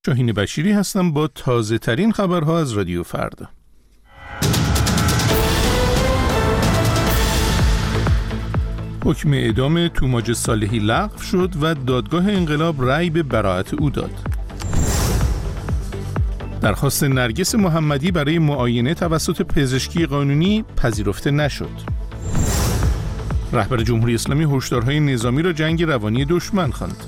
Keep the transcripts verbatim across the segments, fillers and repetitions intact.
شاهین بشیری هستم با تازه ترین خبرها از رادیو فردا. حکم اعدام توماج صالحی لغو شد و دادگاه انقلاب رأی به براءت او داد. درخواست نرگس محمدی برای معاینه توسط پزشکی قانونی پذیرفته نشد. رهبر جمهوری اسلامی هشدارهای نظامی را جنگ روانی دشمن خواند.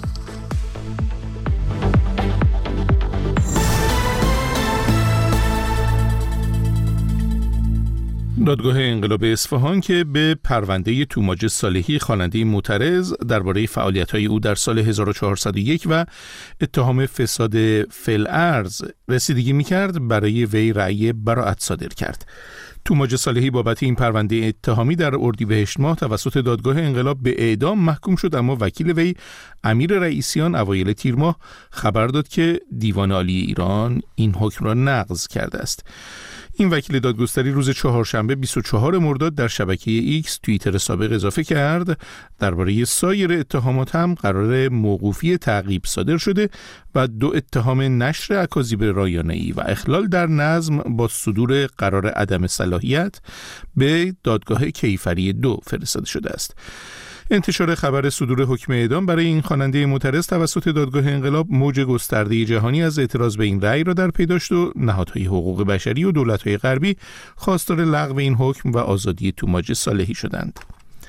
دادگاه انقلاب اصفهان که به پرونده توماج صالحی خواننده معترض درباره فعالیت‌های او در سال هزار و چهارصد و یک و اتهام فساد فی‌الارض رسیدگی می‌کرد، برای وی رأی براءت صادر کرد. توماج صالحی بابت این پرونده اتهامی در اردیبهشت ماه توسط دادگاه انقلاب به اعدام محکوم شد، اما وکیل وی امیر رئیسیان اوایل تیر ماه خبر داد که دیوان عالی ایران این حکم را نقض کرده است. این وکیل دادگستری روز چهارشنبه بیست و چهارم مرداد در شبکه ایکس توییتر سابق اضافه کرد درباره سایر اتهامات هم قرار موقوفی تعقیب صادر شده و دو اتهام نشر اکاذیب رایانه‌ای و اخلال در نظم با صدور قرار عدم صلاحیت به دادگاه کیفری دو فرستاده شده است. انتشار خبر صدور حکم اعدام برای این خواننده معترض توسط دادگاه انقلاب موج گسترده جهانی از اعتراض به این رأی را در پی داشت و نهادهای حقوق بشری و دولت‌های غربی خواستار لغو این حکم و آزادی توماج صالحی شدند.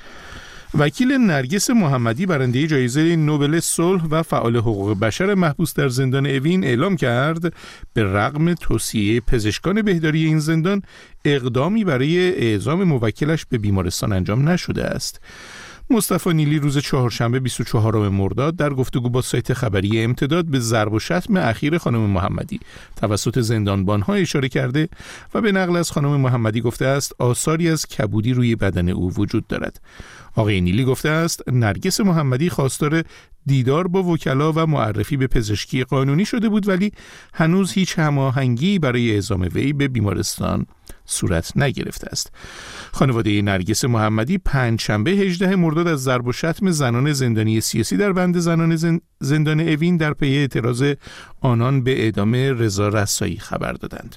وکیل نرگس محمدی برنده جایزه نوبل صلح و فعال حقوق بشر محبوس در زندان اوین اعلام کرد به رغم توصیه پزشکان بهداری این زندان اقدامی برای اعزام موکلش به بیمارستان انجام نشده است. مصطفی نیلی روز چهارشنبه بیست و چهارم مرداد در گفتگو با سایت خبری امتداد به ضرب و شتم اخیر خانم محمدی توسط زندانبانها اشاره کرده و به نقل از خانم محمدی گفته است آثاری از کبودی روی بدن او وجود دارد. آقای نیلی گفته است نرگس محمدی خواستار دیدار با وکلا و معرفی به پزشکی قانونی شده بود، ولی هنوز هیچ هماهنگی برای اعزام وی به بیمارستان صورت نگرفته است. خانواده نرگس محمدی پنجشنبه هجدهم مرداد از ضرب و شتم زنان زندانی سیاسی در بند زنان زندان اوین در پی اعتراض آنان به اعدام رضا رسایی خبر دادند.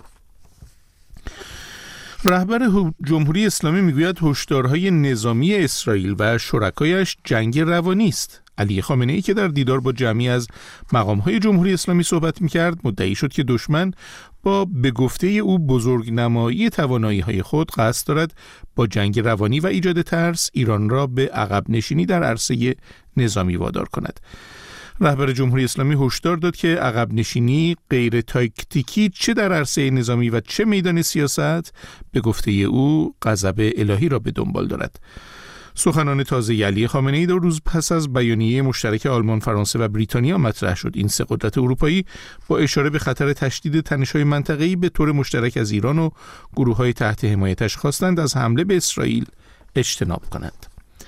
رهبر جمهوری اسلامی میگوید هشدارهای نظامی اسرائیل و شرکایش جنگ روانی است. علی خامنه‌ای که در دیدار با جمعی از مقام‌های جمهوری اسلامی صحبت می‌کرد، مدعی شد که دشمن با به گفته او بزرگنمایی توانایی‌های خود قصد دارد با جنگ روانی و ایجاد ترس ایران را به عقب نشینی در عرصه نظامی وادار کند. رهبر جمهوری اسلامی هشدار داد که عقب نشینی غیر تاکتیکی چه در عرصه نظامی و چه میدان سیاست به گفته او غضب الهی را به دنبال دارد. سخنان تازه علی خامنه‌ای دو روز پس از بیانیه مشترک آلمان، فرانسه و بریتانیا مطرح شد. این سه قدرت اروپایی با اشاره به خطر تشدید تنش‌های منطقه‌ای به طور مشترک از ایران و گروه‌های تحت حمایتش خواستند از حمله به اسرائیل اجتناب کنند.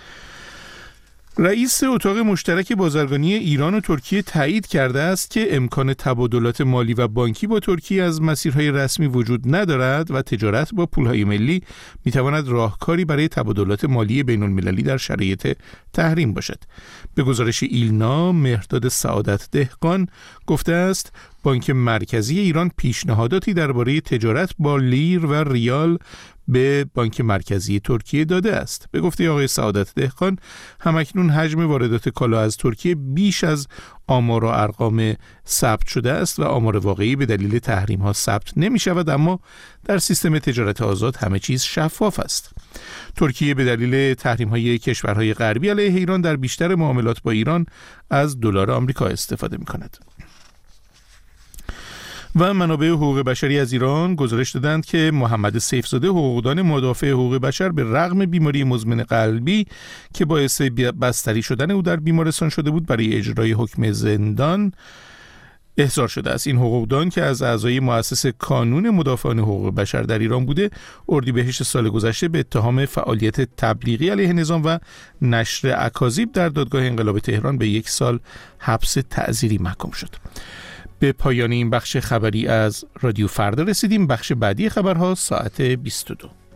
رئیس اتاق مشترک بازرگانی ایران و ترکیه تایید کرده است که امکان تبادلات مالی و بانکی با ترکیه از مسیرهای رسمی وجود ندارد و تجارت با پولهای ملی میتواند راهکاری برای تبادلات مالی بین المللی در شرایط تحریم باشد. به گزارش ایلنا، مهرداد سعادت دهقان گفته است بانک مرکزی ایران پیشنهاداتی درباره تجارت با لیر و ریال به بانک مرکزی ترکیه داده است. به گفته آقای سعادت دهقان، همکنون حجم واردات کالا از ترکیه بیش از آمار و ارقام ثبت شده است و آمار واقعی به دلیل تحریم ها ثبت نمی شود، اما در سیستم تجارت آزاد همه چیز شفاف است. ترکیه به دلیل تحریم های کشورهای غربی علیه ایران در بیشتر معاملات با ایران از دلار آمریکا استفاده می کند. و منابع حقوق بشری از ایران گزارش دادند که محمد سیفزاده، حقوقدان مدافع حقوق بشر، به رغم بیماری مزمن قلبی که باعث بستری شدن او در بیمارستان شده بود، برای اجرای حکم زندان احضار شده است. این حقوقدان که از اعضای مؤسس کانون مدافعان حقوق بشر در ایران بوده، اردیبهشت سال گذشته به اتهام فعالیت تبلیغی علیه نظام و نشر اکاذیب در دادگاه انقلاب تهران به یک سال حبس تعزیری محکوم شد. به پایان این بخش خبری از رادیو فردا رسیدیم. بخش بعدی خبرها ساعت بیست و دو.